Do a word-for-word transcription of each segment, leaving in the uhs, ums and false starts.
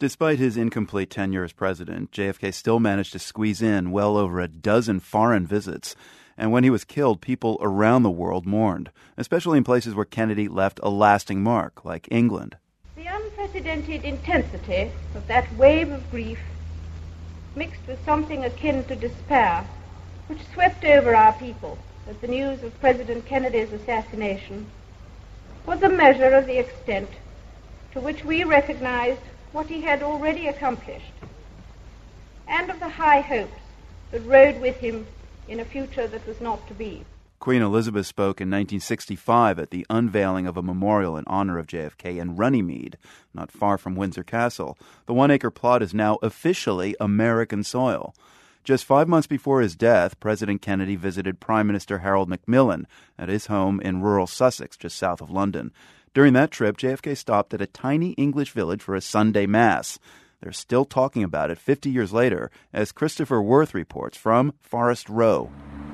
Despite his incomplete tenure as president, J F K still managed to squeeze in well over a dozen foreign visits. And when he was killed, people around the world mourned, especially in places where Kennedy left a lasting mark, like England. The unprecedented intensity of that wave of grief, mixed with something akin to despair, which swept over our people at the news of President Kennedy's assassination, was a measure of the extent to which we recognized what he had already accomplished, and of the high hopes that rode with him in a future that was not to be. Queen Elizabeth spoke in nineteen sixty-five at the unveiling of a memorial in honor of J F K in Runnymede, not far from Windsor Castle. The one-acre plot is now officially American soil. Just five months before his death, President Kennedy visited Prime Minister Harold Macmillan at his home in rural Sussex, just south of London. During that trip, J F K stopped at a tiny English village for a Sunday Mass. They're still talking about it fifty years later, as Christopher Worth reports from Forest Row.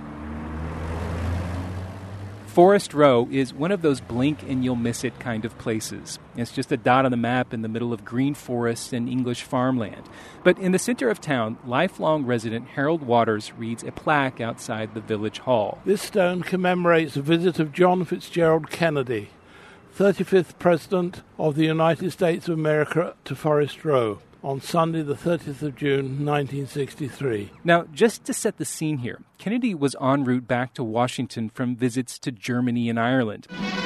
Forest Row is one of those blink-and-you'll-miss-it kind of places. It's just a dot on the map in the middle of green forests and English farmland. But in the center of town, lifelong resident Harold Waters reads a plaque outside the village hall. This stone commemorates the visit of John Fitzgerald Kennedy, thirty-fifth President of the United States of America, to Forest Row on Sunday the thirtieth of June, nineteen sixty-three. Now, just to set the scene here, Kennedy was en route back to Washington from visits to Germany and Ireland.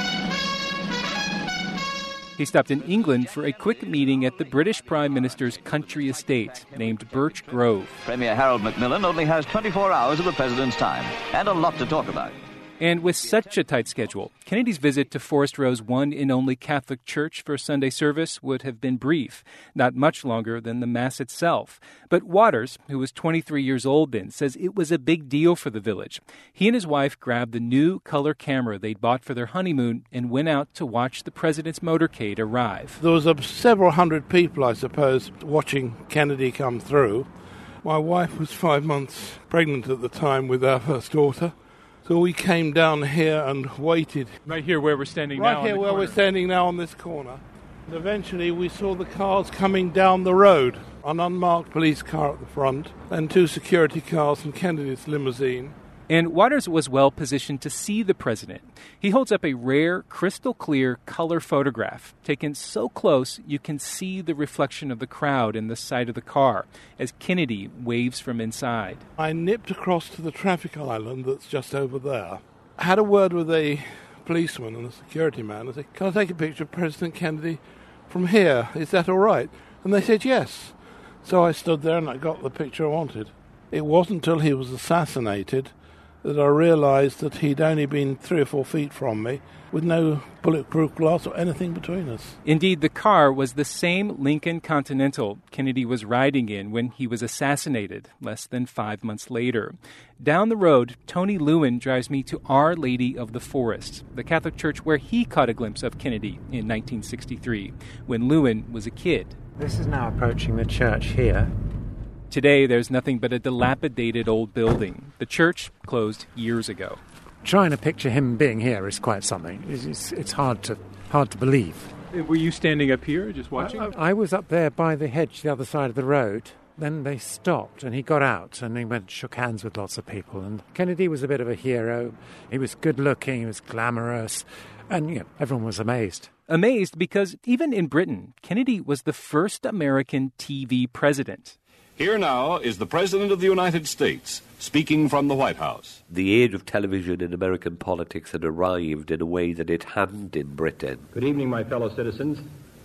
He stopped in England for a quick meeting at the British Prime Minister's country estate, named Birch Grove. Premier Harold Macmillan only has twenty-four hours of the President's time, and a lot to talk about. And with such a tight schedule, Kennedy's visit to Forest Row's one and only Catholic church for Sunday service would have been brief, not much longer than the Mass itself. But Waters, who was twenty-three years old then, says it was a big deal for the village. He and his wife grabbed the new color camera they'd bought for their honeymoon and went out to watch the president's motorcade arrive. There was a, several hundred people, I suppose, watching Kennedy come through. My wife was five months pregnant at the time with our first daughter. So we came down here and waited. Right here where we're standing right now. Right here where corner. we're standing now on this corner. And eventually we saw the cars coming down the road. An unmarked police car at the front and two security cars and Kennedy's limousine. And Waters was well positioned to see the president. He holds up a rare, crystal-clear color photograph, taken so close you can see the reflection of the crowd in the side of the car as Kennedy waves from inside. I nipped across to the traffic island that's just over there. I had a word with a policeman and a security man. I said, "Can I take a picture of President Kennedy from here? Is that all right?" And they said yes. So I stood there and I got the picture I wanted. It wasn't until he was assassinated that I realised that he'd only been three or four feet from me with no bulletproof glass or anything between us. Indeed, the car was the same Lincoln Continental Kennedy was riding in when he was assassinated less than five months later. Down the road, Tony Lewin drives me to Our Lady of the Forest, the Catholic church where he caught a glimpse of Kennedy in nineteen sixty-three, when Lewin was a kid. This is now approaching the church here. Today, there's nothing but a dilapidated old building. The church closed years ago. Trying to picture him being here is quite something. It's, it's, it's hard to hard to believe. Were you standing up here just watching? I, I was up there by the hedge, the other side of the road. Then they stopped and he got out and he went shook hands with lots of people. And Kennedy was a bit of a hero. He was good looking, he was glamorous, and you know, everyone was amazed. Amazed because even in Britain, Kennedy was the first American T V president. Here now is the President of the United States, speaking from the White House. The age of television in American politics had arrived in a way that it hadn't in Britain. Good evening, my fellow citizens.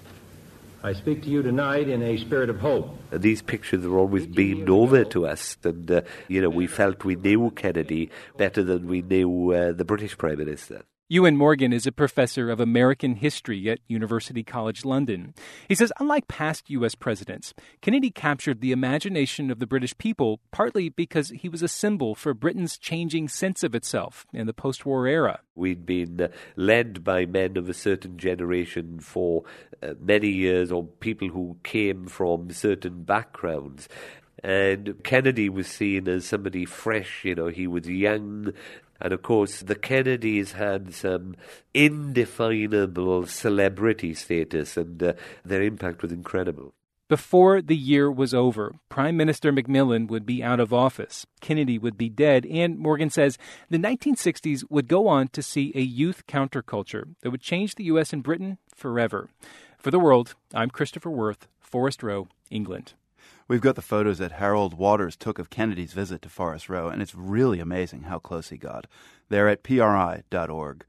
I speak to you tonight in a spirit of hope. And these pictures are always beamed over to us, and, uh, you know, we felt we knew Kennedy better than we knew uh, the British Prime Minister. Ewan Morgan is a professor of American history at University College London. He says, unlike past U S presidents, Kennedy captured the imagination of the British people partly because he was a symbol for Britain's changing sense of itself in the post-war era. We'd been uh, led by men of a certain generation for uh, many years, or people who came from certain backgrounds. And Kennedy was seen as somebody fresh, you know, he was young. And, of course, the Kennedys had some indefinable celebrity status, and uh, their impact was incredible. Before the year was over, Prime Minister Macmillan would be out of office, Kennedy would be dead, and Morgan says the nineteen sixties would go on to see a youth counterculture that would change the U S and Britain forever. For The World, I'm Christopher Worth, Forest Row, England. We've got the photos that Harold Waters took of Kennedy's visit to Forest Row, and it's really amazing how close he got. They're at P R I dot org.